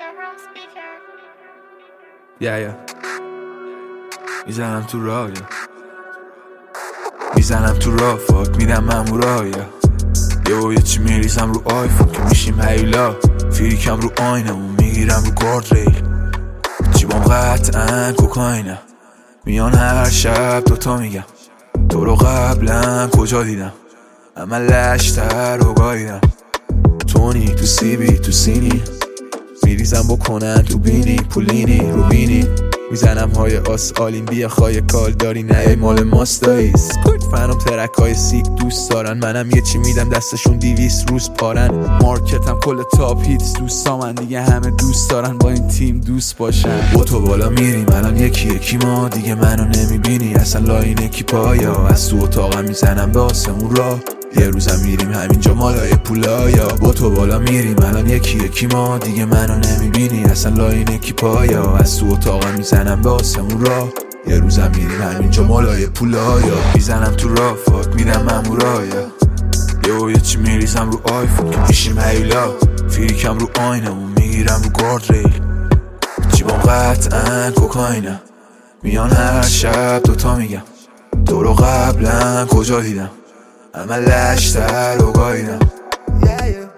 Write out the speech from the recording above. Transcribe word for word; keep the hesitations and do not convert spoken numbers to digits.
یا یا میزنم تو راه یا میزنم تو راه فاک میدم مامورا یا یه یه چی میریزم رو آیفون که میشیم هیلا فیریکم رو آینمون میگیرم رو گارد ریل جیبام قطعا کوکاینه میان هر شب دوتا میگم تو رو قبلا کجا دیدم اما لشتر رو گاییدم تونی تو سیبی تو سینی میریزم بکنن تو بینی پولینی رو بینی میزنم های آس آلین بیا خواهی کال داری نه مال ماست دایی سکوت فنم ترک های سیک دوست دارن منم یه چی میدم دستشون دیویس روز پارن مارکتم کل تاپ هیتس دوست من دیگه همه دوست دارن با این تیم دوست باشن با تو بالا میریم الان یکی یکی ما دیگه منو نمیبینی اصلا لاینه کی پایا از تو اتاقم میزنم به آسمون را یه روزم میریم همینجا مالای پولایا با تو بالا میریم الان یکی یکی ما دیگه منو نمیبینی اصلا لاینه کی پایا از تو اتاقم میزنم به آسمون را یه روزم میریم همینجا مالای پولایا میزنم تو راه فاک میدم مامورایا یه یه چی میریزم رو آیفون که میشیم هیلا فیریکم رو آینمون میگیرم رو گارد ریل جیبام قطعا کوکاینه میان هر شب دوتا میگم تو رو قبلا کجا دیدم اما لشتر رو گاییدم